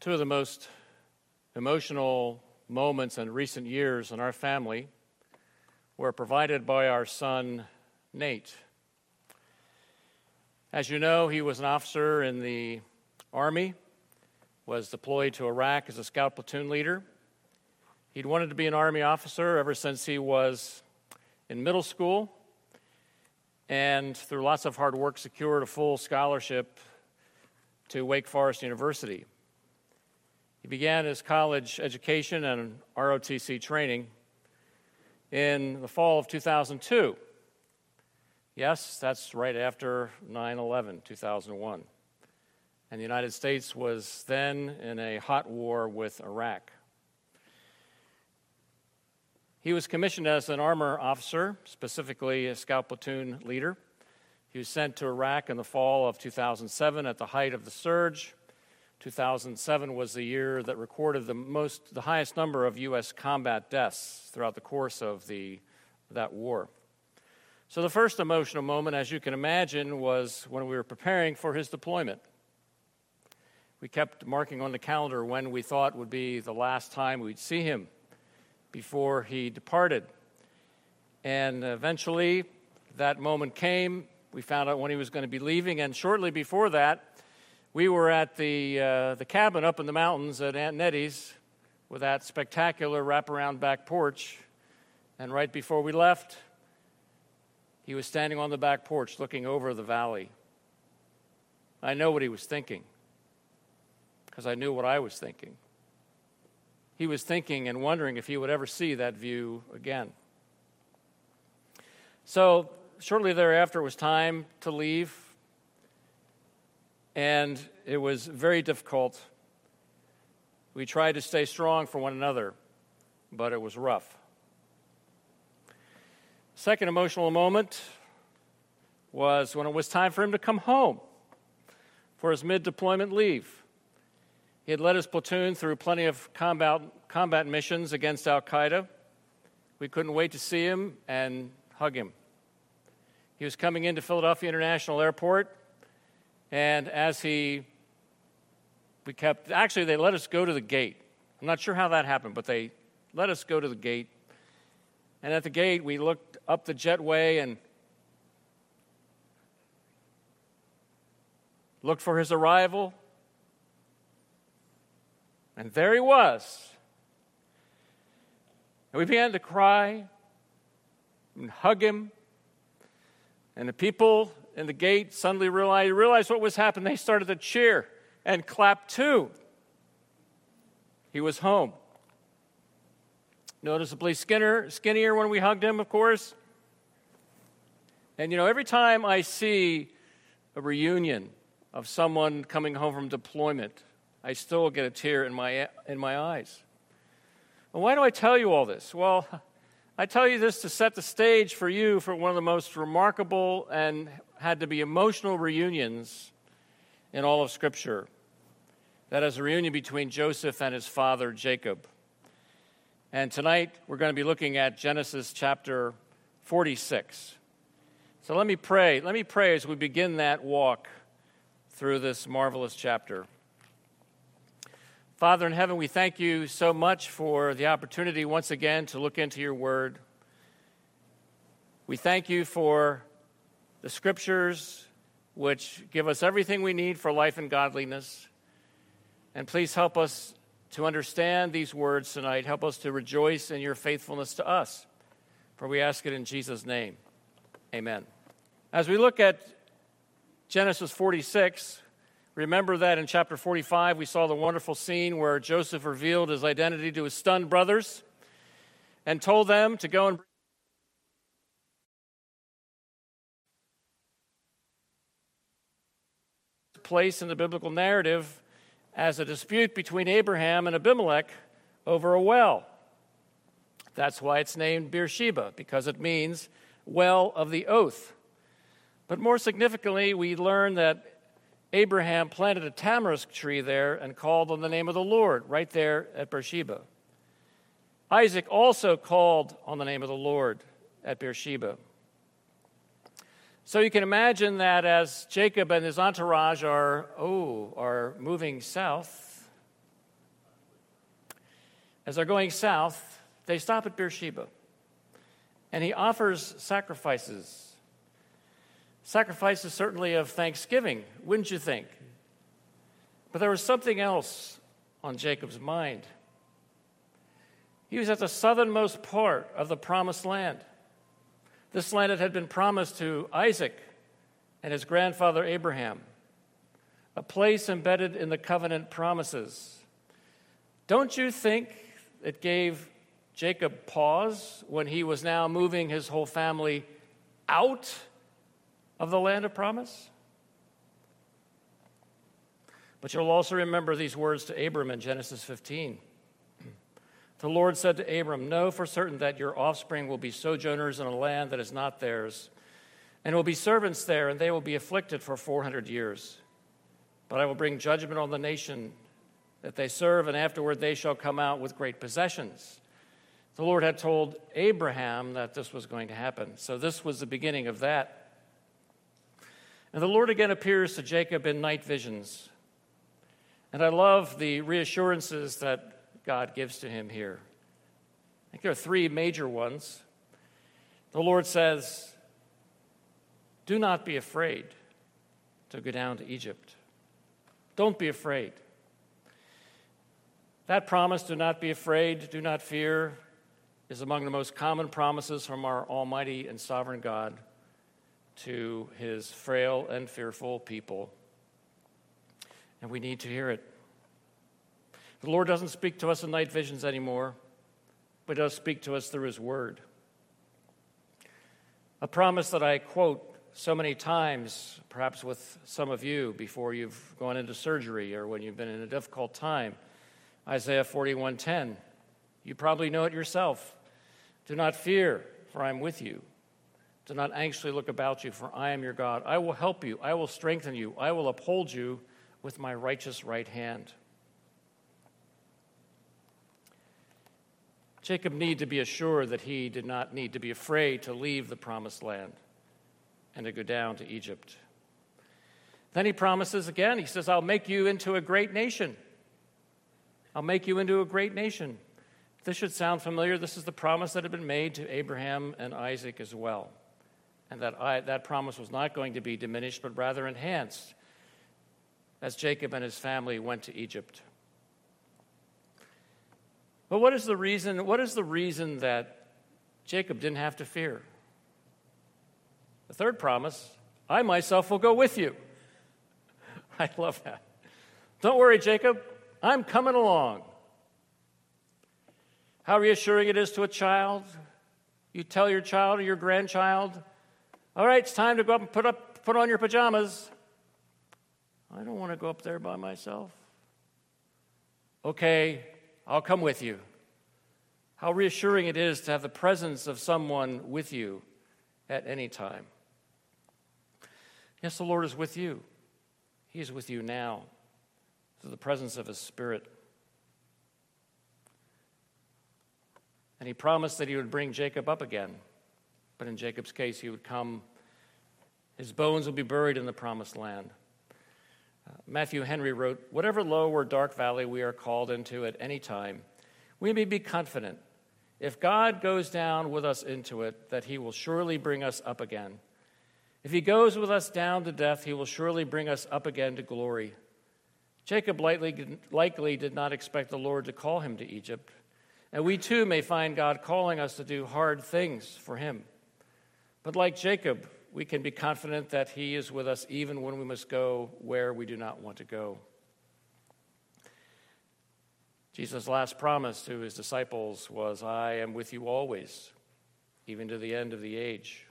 Two of the most emotional moments in recent years in our family were provided by our son, Nate. As you know, he was an officer in the Army, was deployed to Iraq as a scout platoon leader. He'd wanted to be an Army officer ever since he was in middle school, and through lots of hard work secured a full scholarship to Wake Forest University. He began his college education and ROTC training in the fall of 2002. Yes, that's right after 9/11, 2001. And the United States was then in a hot war with Iraq. He was commissioned as an armor officer, specifically a scout platoon leader. He was sent to Iraq in the fall of 2007 at the height of the surge. 2007 was the year that recorded the highest number of U.S. combat deaths throughout the course of that war. So the first emotional moment, as you can imagine, was when we were preparing for his deployment. We kept marking on the calendar when we thought would be the last time we'd see him before he departed. And eventually, that moment came. We found out when he was going to be leaving, and shortly before that, we were at the cabin up in the mountains at Aunt Nettie's with that spectacular wraparound back porch. And right before we left, he was standing on the back porch looking over the valley. I know what he was thinking because I knew what I was thinking. He was thinking and wondering if he would ever see that view again. So shortly thereafter, it was time to leave. And it was very difficult. We tried to stay strong for one another, but it was rough. Second emotional moment was when it was time for him to come home for his mid-deployment leave. He had led his platoon through plenty of combat missions against Al-Qaeda. We couldn't wait to see him and hug him. He was coming into Philadelphia International Airport. And they let us go to the gate. I'm not sure how that happened, but they let us go to the gate. And at the gate, we looked up the jetway and looked for his arrival. And there he was. And we began to cry and hug him. And the people in the gate suddenly realized what was happening. They started to cheer and clap too. He was home. Noticeably skinnier when we hugged him, of course. And every time I see a reunion of someone coming home from deployment, I still get a tear in my eyes. And why do I tell you all this? Well, I tell you this to set the stage for you for one of the most remarkable and had to be emotional reunions in all of Scripture. That is a reunion between Joseph and his father, Jacob. And tonight, we're going to be looking at Genesis chapter 46. So let me pray. Let me pray as we begin that walk through this marvelous chapter. Father in heaven, we thank you so much for the opportunity once again to look into your word. We thank you for the scriptures which give us everything we need for life and godliness. And please help us to understand these words tonight. Help us to rejoice in your faithfulness to us. For we ask it in Jesus' name. Amen. As we look at Genesis 46, remember that in chapter 45, we saw the wonderful scene where Joseph revealed his identity to his stunned brothers and told them to go and place in the biblical narrative as a dispute between Abraham and Abimelech over a well. That's why it's named Beersheba, because it means well of the oath. But more significantly, we learn that Abraham planted a tamarisk tree there and called on the name of the Lord right there at Beersheba. Isaac also called on the name of the Lord at Beersheba. So you can imagine that as Jacob and his entourage are moving south, As they're going south, they stop at Beersheba, and he offers sacrifices. Sacrifices certainly of thanksgiving, wouldn't you think? But there was something else on Jacob's mind. He was at the southernmost part of the promised land. This land that had been promised to Isaac and his grandfather Abraham, a place embedded in the covenant promises. Don't you think it gave Jacob pause when he was now moving his whole family out of the land of promise? But you'll also remember these words to Abram in Genesis 15. The Lord said to Abram, "Know for certain that your offspring will be sojourners in a land that is not theirs, and will be servants there, and they will be afflicted for 400 years. But I will bring judgment on the nation that they serve, and afterward they shall come out with great possessions." The Lord had told Abraham that this was going to happen. So this was the beginning of that. And the Lord again appears to Jacob in night visions. And I love the reassurances that God gives to him here. I think there are three major ones. The Lord says, "Do not be afraid to go down to Egypt." Don't be afraid. That promise, do not be afraid, do not fear, is among the most common promises from our almighty and sovereign God to his frail and fearful people. And we need to hear it. The Lord doesn't speak to us in night visions anymore, but does speak to us through his word. A promise that I quote so many times, perhaps with some of you before you've gone into surgery or when you've been in a difficult time. Isaiah 41:10. You probably know it yourself. "Do not fear, for I am with you. Do not anxiously look about you, for I am your God. I will help you. I will strengthen you. I will uphold you with my righteous right hand." Jacob needed to be assured that he did not need to be afraid to leave the promised land and to go down to Egypt. Then he promises again. He says, "I'll make you into a great nation. I'll make you into a great nation." This should sound familiar. This is the promise that had been made to Abraham and Isaac as well. And that promise was not going to be diminished, but rather enhanced as Jacob and his family went to Egypt. But what is the reason that Jacob didn't have to fear? The third promise, "I myself will go with you." I love that. Don't worry, Jacob, I'm coming along. How reassuring it is to a child. You tell your child or your grandchild, "All right, it's time to go up and put on your pajamas." "I don't want to go up there by myself." "Okay, I'll come with you." How reassuring it is to have the presence of someone with you at any time. Yes, the Lord is with you. He is with you now through the presence of his Spirit. And he promised that he would bring Jacob up again. But in Jacob's case, he would come, his bones would be buried in the promised land. Matthew Henry wrote, "Whatever low or dark valley we are called into at any time, we may be confident, if God goes down with us into it, that he will surely bring us up again. If he goes with us down to death, he will surely bring us up again to glory." Jacob likely did not expect the Lord to call him to Egypt. And we too may find God calling us to do hard things for him. But like Jacob, we can be confident that he is with us even when we must go where we do not want to go. Jesus' last promise to his disciples was, "I am with you always, even to the end of the age."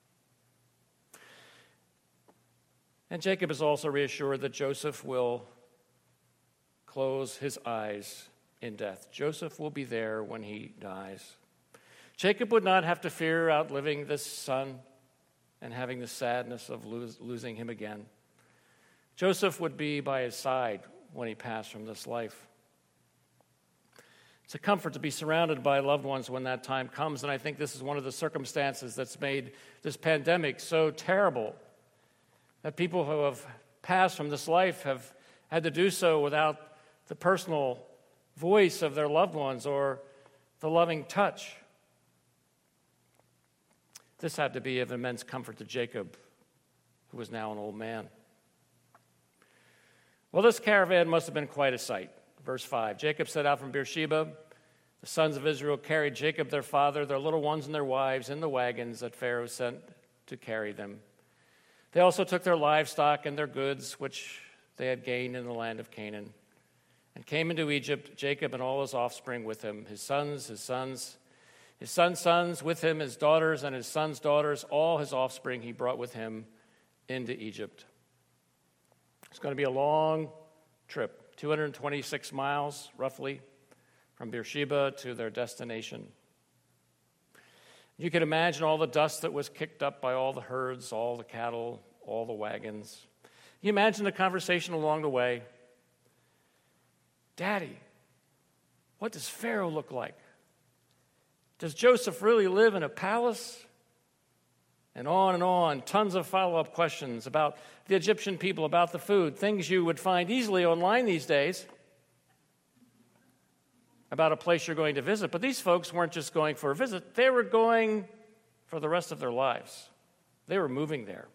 And Jacob is also reassured that Joseph will close his eyes in death. Joseph will be there when he dies. Jacob would not have to fear outliving this son and having the sadness of losing him again. Joseph would be by his side when he passed from this life. It's a comfort to be surrounded by loved ones when that time comes, and I think this is one of the circumstances that's made this pandemic so terrible, that people who have passed from this life have had to do so without the personal voice of their loved ones or the loving touch. This had to be of immense comfort to Jacob, who was now an old man. Well, this caravan must have been quite a sight. Verse 5, Jacob set out from Beersheba. The sons of Israel carried Jacob their father, their little ones and their wives in the wagons that Pharaoh sent to carry them. They also took their livestock and their goods, which they had gained in the land of Canaan, and came into Egypt, Jacob and all his offspring with him, his sons' sons with him, his daughters and his sons' daughters, all his offspring he brought with him into Egypt. It's going to be a long trip, 226 miles roughly, from Beersheba to their destination. You can imagine all the dust that was kicked up by all the herds, all the cattle, all the wagons. You imagine the conversation along the way. Daddy, what does Pharaoh look like? Does Joseph really live in a palace? And on, tons of follow-up questions about the Egyptian people, about the food, things you would find easily online these days about a place you're going to visit. But these folks weren't just going for a visit. They were going for the rest of their lives. They were moving there.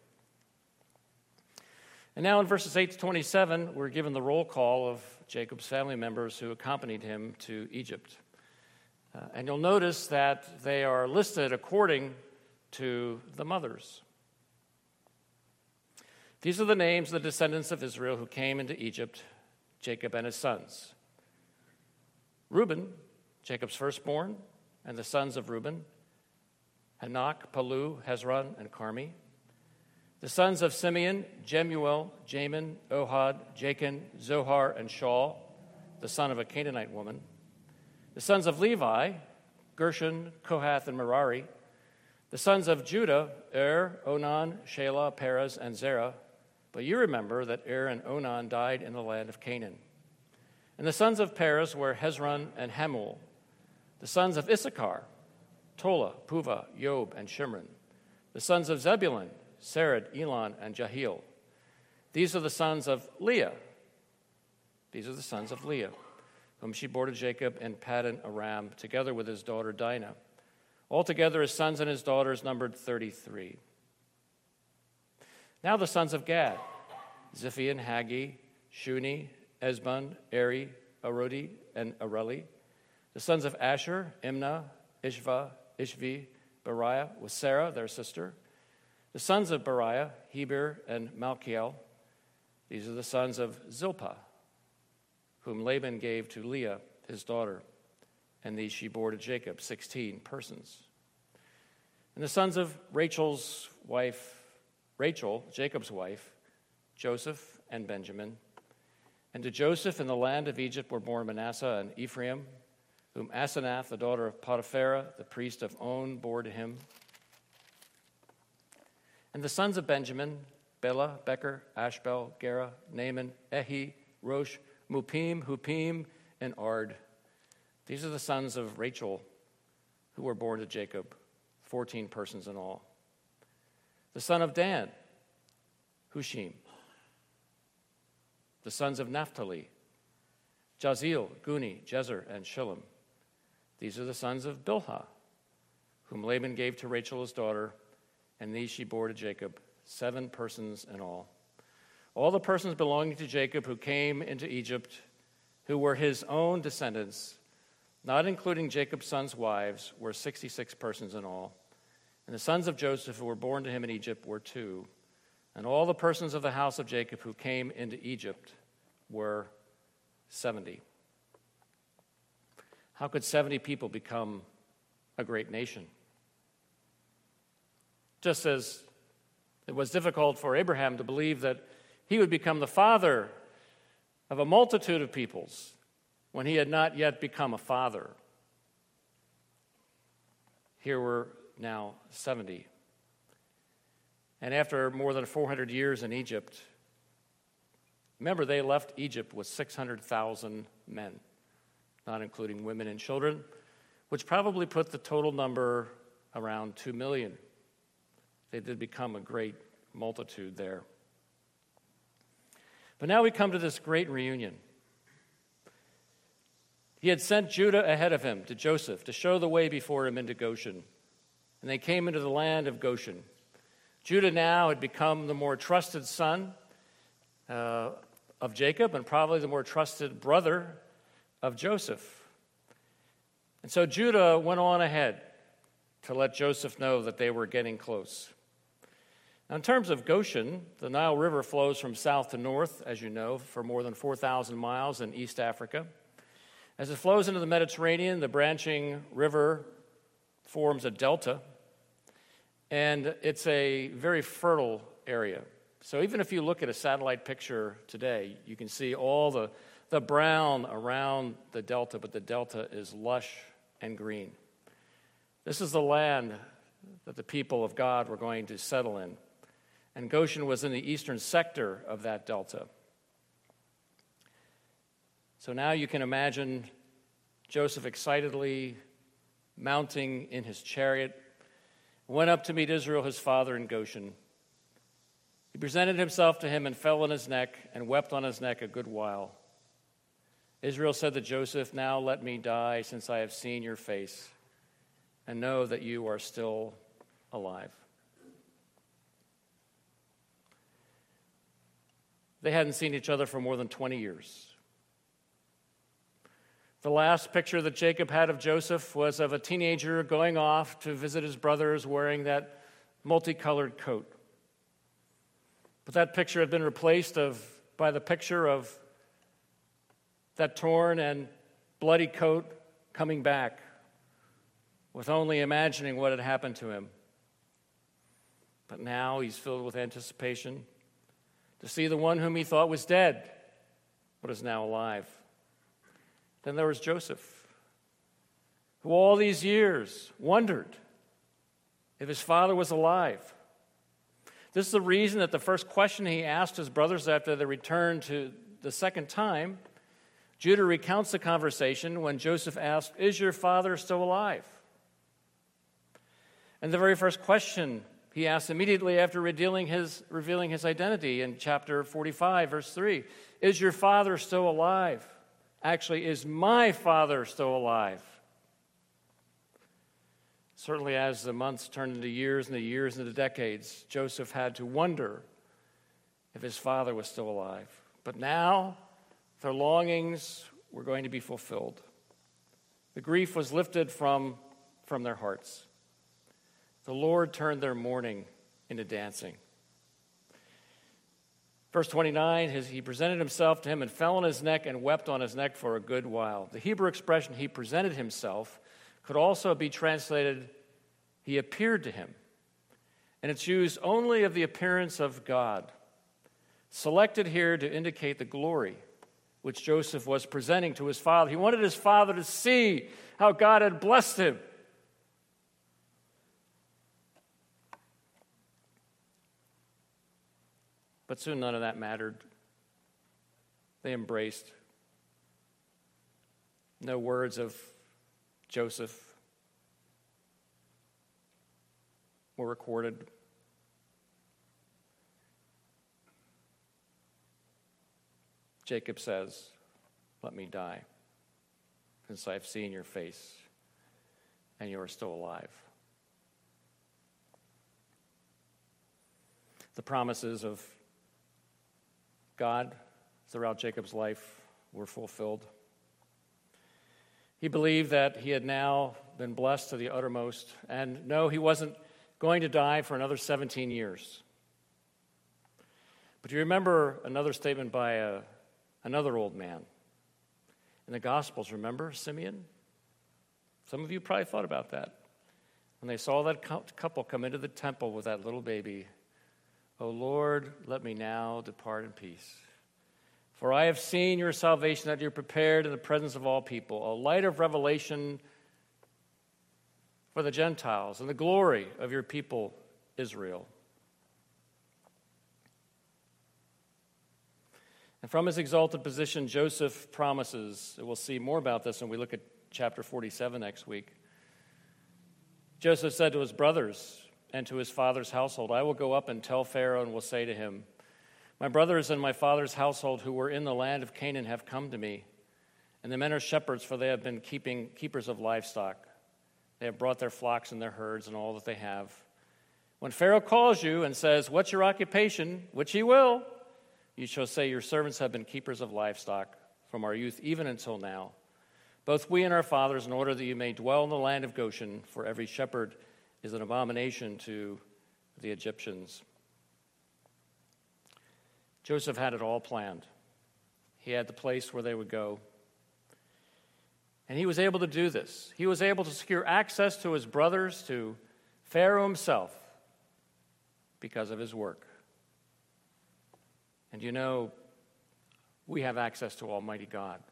And now in verses 8 to 27, we're given the roll call of Jacob's family members who accompanied him to Egypt. And you'll notice that they are listed according to the mothers. These are the names of the descendants of Israel who came into Egypt, Jacob and his sons. Reuben, Jacob's firstborn, and the sons of Reuben, Hanok, Palu, Hezron, and Carmi. The sons of Simeon, Jemuel, Jamin, Ohad, Jachin, Zohar, and Shaul, the son of a Canaanite woman. The sons of Levi, Gershon, Kohath, and Merari. The sons of Judah, Onan, Shelah, Perez, and Zerah. But you remember that and Onan died in the land of Canaan. And the sons of Perez were Hezron and Hamul. The sons of Issachar, Tola, Puvah, Yob, and Shimron. The sons of Zebulun, Sered, Elon, and Jahiel. These are the sons of Leah. Whom she bore to Jacob in Paddan Aram, together with his daughter Dinah. Altogether, his sons and his daughters numbered 33. Now the sons of Gad, Ziphion, Haggi, Shuni, Esbon, Eri, Arodi, and Areli. The sons of Asher, Imnah, Ishva, Ishvi, Beriah, with Sarah, their sister. The sons of Beriah, Heber, and Malchiel. These are the sons of Zilpah, whom Laban gave to Leah, his daughter. And these she bore to Jacob, 16 persons. And the sons of Rachel, Jacob's wife, Joseph and Benjamin. And to Joseph in the land of Egypt were born Manasseh and Ephraim, whom Asenath, the daughter of Potiphera, the priest of On, bore to him. And the sons of Benjamin, Bela, Becher, Ashbel, Gera, Naaman, Ehi, Rosh, Mupim, Hupim, and Ard. These are the sons of Rachel who were born to Jacob, 14 persons in all. The son of Dan, Hushim. The sons of Naphtali, Jazeel, Guni, Jezer, and Shillem. These are the sons of Bilhah, whom Laban gave to Rachel his daughter, and these she bore to Jacob, 7 persons in all. All the persons belonging to Jacob who came into Egypt, who were his own descendants, not including Jacob's sons' wives, were 66 persons in all. And the sons of Joseph who were born to him in Egypt were 2. And all the persons of the house of Jacob who came into Egypt were 70. How could 70 people become a great nation? Just as it was difficult for Abraham to believe that he would become the father of a multitude of peoples when he had not yet become a father. Here were now 70. And after more than 400 years in Egypt, remember they left Egypt with 600,000 men, not including women and children, which probably put the total number around 2 million. They did become a great multitude there. But now we come to this great reunion. He had sent Judah ahead of him to Joseph to show the way before him into Goshen. And they came into the land of Goshen. Judah now had become the more trusted son of Jacob and probably the more trusted brother of Joseph. And so Judah went on ahead to let Joseph know that they were getting close. Now, in terms of Goshen, the Nile River flows from south to north, as you know, for more than 4,000 miles in East Africa. As it flows into the Mediterranean, the branching river forms a delta, and it's a very fertile area. So even if you look at a satellite picture today, you can see all the brown around the delta, but the delta is lush and green. This is the land that the people of God were going to settle in. And Goshen was in the eastern sector of that delta. So now you can imagine Joseph excitedly mounting in his chariot, went up to meet Israel, his father, in Goshen. He presented himself to him and fell on his neck and wept on his neck a good while. Israel said to Joseph, "Now let me die, since I have seen your face, and know that you are still alive." They hadn't seen each other for more than 20 years. The last picture that Jacob had of Joseph was of a teenager going off to visit his brothers wearing that multicolored coat. But that picture had been replaced by the picture of that torn and bloody coat coming back, with only imagining what had happened to him. But now he's filled with anticipation to see the one whom he thought was dead, but is now alive. Then there was Joseph, who all these years wondered if his father was alive. This is the reason that the first question he asked his brothers after they returned to the second time, Judah recounts the conversation when Joseph asked, "Is your father still alive?" And the very first question he asked immediately after revealing his identity in chapter 45, verse 3, "Is your father still alive?" Actually, "Is my father still alive?" Certainly, as the months turned into years and the years into decades, Joseph had to wonder if his father was still alive. But now, their longings were going to be fulfilled. The grief was lifted from their hearts. The Lord turned their mourning into dancing. Verse 29, he presented himself to him and fell on his neck and wept on his neck for a good while. The Hebrew expression, "he presented himself," could also be translated, "he appeared to him." And it's used only of the appearance of God, selected here to indicate the glory which Joseph was presenting to his father. He wanted his father to see how God had blessed him. But soon none of that mattered. They embraced. No words of Joseph were recorded. Jacob says, "Let me die, since I've seen your face, and you are still alive." The promises of God throughout Jacob's life were fulfilled. He believed that he had now been blessed to the uttermost, and no, he wasn't going to die for another 17 years. But you remember another statement by another old man in the Gospels, remember Simeon? Some of you probably thought about that. When they saw that couple come into the temple with that little baby, "O Lord, let me now depart in peace. For I have seen your salvation that you're prepared in the presence of all people, a light of revelation for the Gentiles and the glory of your people, Israel." And from his exalted position, Joseph promises, and we'll see more about this when we look at chapter 47 next week. Joseph said to his brothers and to his father's household, "I will go up and tell Pharaoh and will say to him, 'My brothers and my father's household who were in the land of Canaan have come to me, And the men are shepherds, for they have been keepers of livestock. They have brought their flocks and their herds and all that they have. When Pharaoh calls you and says, "What's your occupation?" which he will, you shall say, "Your servants have been keepers of livestock from our youth even until now, both we and our fathers, in order that you may dwell in the land of Goshen, for every shepherd is an abomination to the Egyptians." Joseph had it all planned. He had the place where they would go. And he was able to do this. He was able to secure access to his brothers, to Pharaoh himself, because of his work. And you know, we have access to Almighty God.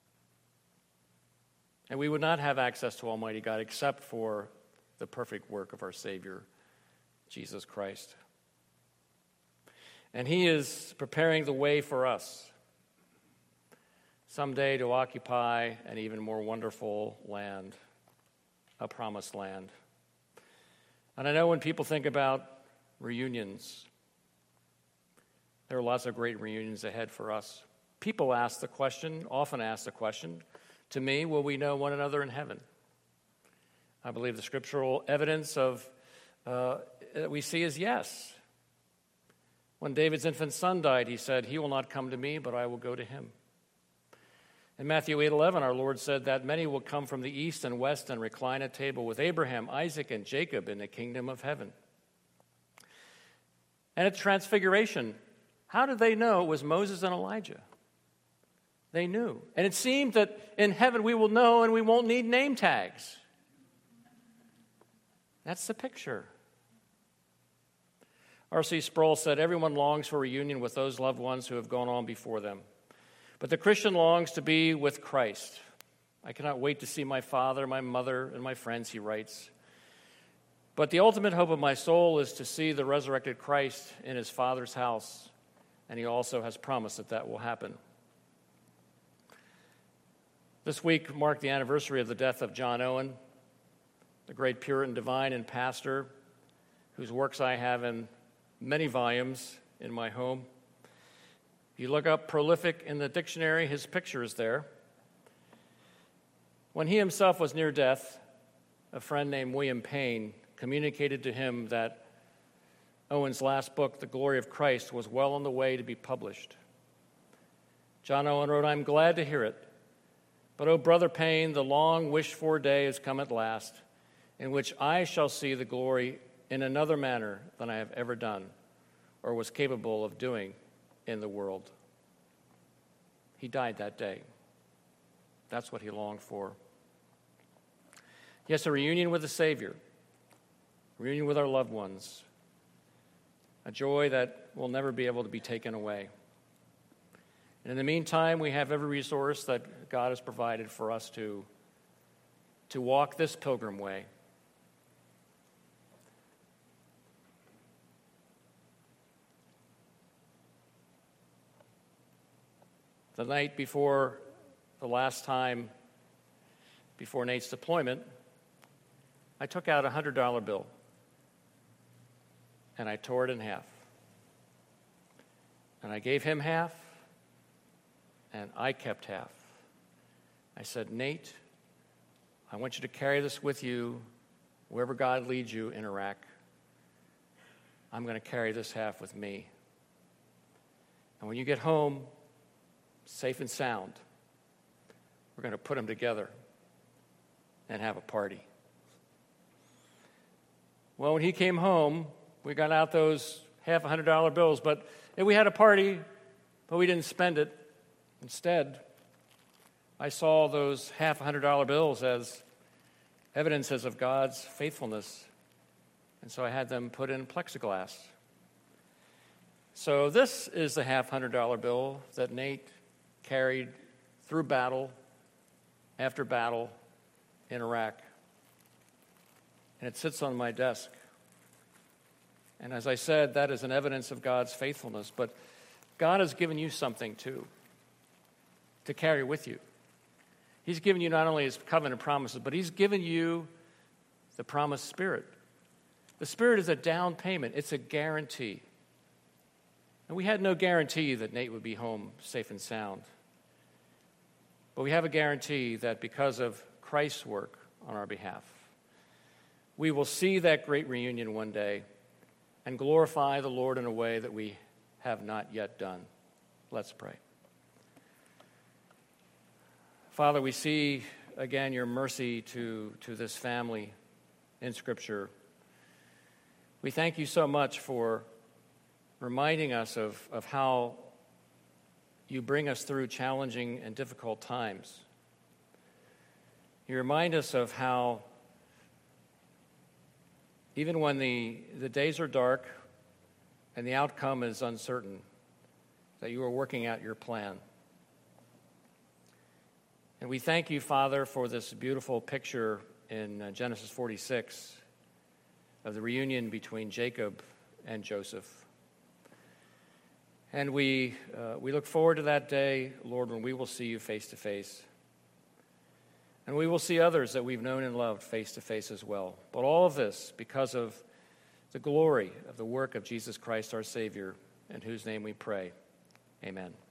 And we would not have access to Almighty God except for the perfect work of our Savior, Jesus Christ. And he is preparing the way for us someday to occupy an even more wonderful land, a promised land. And I know when people think about reunions, there are lots of great reunions ahead for us. People often ask the question, to me, will we know one another in heaven? I believe the scriptural evidence that we see is yes. When David's infant son died, he said, "He will not come to me, but I will go to him." In Matthew 8:11, our Lord said that many will come from the east and west and recline at table with Abraham, Isaac, and Jacob in the kingdom of heaven. And at Transfiguration, how did they know it was Moses and Elijah? They knew. And it seemed that in heaven we will know and we won't need name tags. That's the picture. R.C. Sproul said, "Everyone longs for reunion with those loved ones who have gone on before them. But the Christian longs to be with Christ. I cannot wait to see my father, my mother, and my friends," he writes. "But the ultimate hope of my soul is to see the resurrected Christ in his Father's house, and he also has promised that that will happen." This week marked the anniversary of the death of John Owen, the great Puritan divine and pastor whose works I have in many volumes in my home. If you look up prolific in the dictionary, his picture is there. When he himself was near death, a friend named William Payne communicated to him that Owen's last book, The Glory of Christ, was well on the way to be published. John Owen wrote, "I'm glad to hear it. But, oh, Brother Payne, the long wished-for day has come at last, in which I shall see the glory in another manner than I have ever done or was capable of doing in the world." He died that day. That's what he longed for. Yes, a reunion with the Savior, a reunion with our loved ones, a joy that will never be able to be taken away. And in the meantime, we have every resource that God has provided for us to walk this pilgrim way. The night before the last time, before Nate's deployment, I took out a $100 bill and I tore it in half. And I gave him half and I kept half. I said, "Nate, I want you to carry this with you wherever God leads you in Iraq. I'm going to carry this half with me. And when you get home, safe and sound, we're going to put them together and have a party." Well, when he came home, we got out those half $100 bills, but we had a party, but we didn't spend it. Instead, I saw those half $100 bills as evidences of God's faithfulness, and so I had them put in plexiglass. So this is the half $100 bill that Nate carried through battle after battle in Iraq. And it sits on my desk. And as I said, that is an evidence of God's faithfulness. But God has given you something, too, to carry with you. He's given you not only his covenant promises, but he's given you the promised Spirit. The Spirit is a down payment. It's a guarantee. And we had no guarantee that Nate would be home safe and sound. But we have a guarantee that because of Christ's work on our behalf, we will see that great reunion one day and glorify the Lord in a way that we have not yet done. Let's pray. Father, we see again your mercy to this family in Scripture. We thank you so much for reminding us of how you bring us through challenging and difficult times. You remind us of how even when the days are dark and the outcome is uncertain, that you are working out your plan. And we thank you, Father, for this beautiful picture in Genesis 46 of the reunion between Jacob and Joseph. And we look forward to that day, Lord, when we will see you face to face. And we will see others that we've known and loved face to face as well. But all of this because of the glory of the work of Jesus Christ, our Savior, in whose name we pray. Amen.